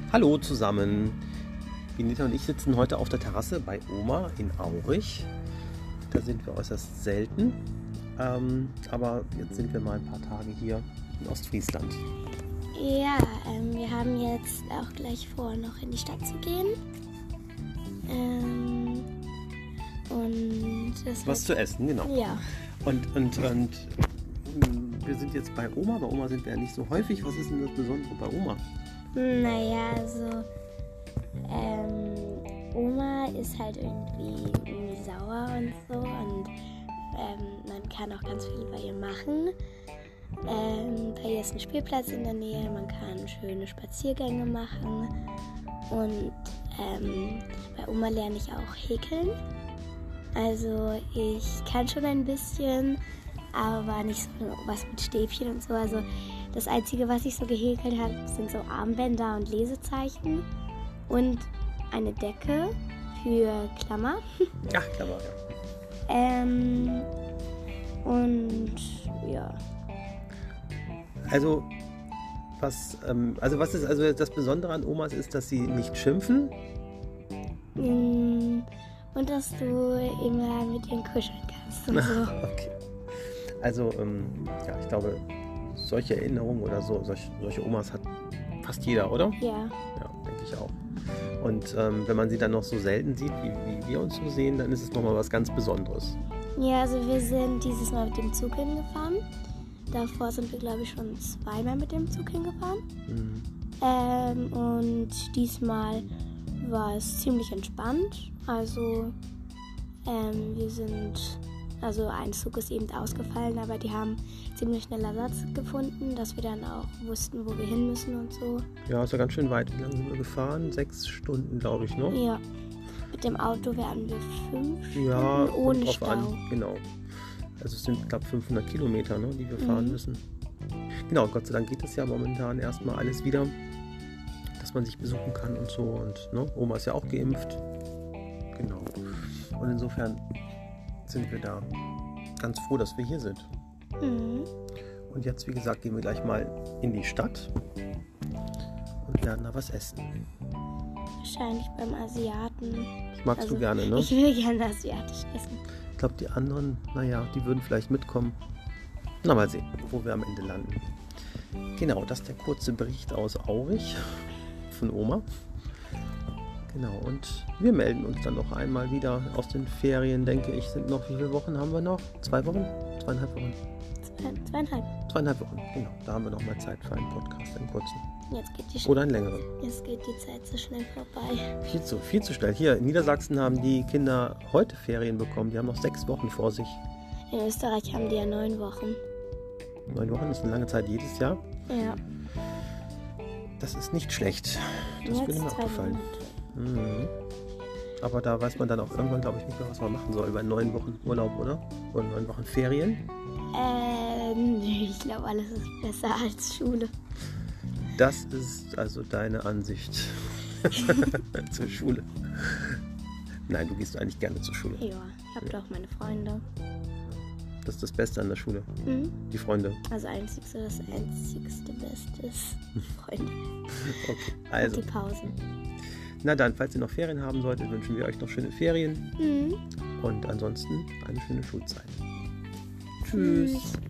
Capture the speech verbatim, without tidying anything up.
Hallo zusammen. Benita und ich sitzen heute auf der Terrasse bei Oma in Aurich. Da sind wir äußerst selten. Ähm, aber jetzt sind wir mal ein paar Tage hier in Ostfriesland. Ja, ähm, wir haben jetzt auch gleich vor, noch in die Stadt zu gehen. Ähm, und das Was zu essen, genau. Ja. Und, und, und wir sind jetzt bei Oma. Bei Oma sind wir ja nicht so häufig. Was ist denn das Besondere bei Oma? Naja, also ähm, Oma ist halt irgendwie, irgendwie sauer und so und ähm, man kann auch ganz viel bei ihr machen. Ähm, bei ihr ist ein Spielplatz in der Nähe, man kann schöne Spaziergänge machen und ähm, bei Oma lerne ich auch häkeln. Also ich kann schon ein bisschen, aber nicht so was mit Stäbchen und so. Also das Einzige, was ich so gehäkelt habe, sind so Armbänder und Lesezeichen und eine Decke für Klammer. Ach, Klammer, ja. ähm, und ja. Also was, ähm, also was ist also das Besondere an Omas ist, dass sie nicht schimpfen. Und dass du immer mit ihnen kuscheln kannst und so. Okay. Also ähm, ja, ich glaube, solche Erinnerungen oder so, solch, solche Omas hat fast jeder, oder? Ja. Ja, denke ich auch. Und ähm, wenn man sie dann noch so selten sieht, wie, wie wir uns so sehen, dann ist es nochmal was ganz Besonderes. Ja, also wir sind dieses Mal mit dem Zug hingefahren. Davor sind wir, glaube ich, schon zweimal mit dem Zug hingefahren. Mhm. Ähm, und diesmal war es ziemlich entspannt. Also ähm, wir sind, also ein Zug ist eben ausgefallen, aber die haben ziemlich schnell Ersatz gefunden, dass wir dann auch wussten, wo wir hin müssen und so. Ja, ist ja ganz schön weit. Wie lange sind wir gefahren? Sechs Stunden, glaube ich, ne? Ja, mit dem Auto werden wir fünf Ja, Stunden ohne kommt drauf Stau. an. Genau. Also es sind, glaube ich, fünfhundert Kilometer, ne, die wir fahren Mhm. müssen. Genau, Gott sei Dank geht es ja momentan erstmal alles wieder, dass man sich besuchen kann und so. Und ne, Oma ist ja auch geimpft. Genau. Und insofern sind wir da ganz froh, dass wir hier sind. Mhm. Und jetzt, wie gesagt, gehen wir gleich mal in die Stadt und werden da was essen. Wahrscheinlich beim Asiaten. Das magst Also, du gerne, ne? Ich will gerne asiatisch essen. Ich glaube, die anderen, naja, die würden vielleicht mitkommen. Na, mal sehen, wo wir am Ende landen. Genau, das ist der kurze Bericht aus Aurich von Oma. Genau, und wir melden uns dann noch einmal wieder aus den Ferien, denke ich. Sind noch, wie viele Wochen haben wir noch? Zwei Wochen? Zweieinhalb Wochen? Zwei, zweieinhalb. Zweieinhalb Wochen, genau. Da haben wir noch mal Zeit für einen Podcast, einen kurzen. Jetzt geht die, Oder einen längeren. jetzt geht die Zeit so schnell vorbei. Viel zu, viel zu schnell. Hier in Niedersachsen haben die Kinder heute Ferien bekommen. Die haben noch sechs Wochen vor sich. In Österreich haben die ja neun Wochen. Neun Wochen ist eine lange Zeit jedes Jahr. Ja. Das ist nicht schlecht. Das Jetzt würde mir zwei aufgefallen. Monate. Mhm. Aber da weiß man dann auch irgendwann, glaube ich, nicht mehr, was man machen soll bei neun Wochen Urlaub, oder? Oder neun Wochen Ferien. Ähm, ich glaube, alles ist besser als Schule. Das ist also deine Ansicht zur Schule. Nein, du gehst eigentlich gerne zur Schule. Ja, ich habe doch meine Freunde. Das ist das Beste an der Schule. Mhm. Die Freunde. Also einzigste, das einzigste Beste ist Freunde. Okay, Und also. die Pausen. Na dann, falls ihr noch Ferien haben solltet, wünschen wir euch noch schöne Ferien. Mhm. Und ansonsten eine schöne Schulzeit. Tschüss. Tschüss.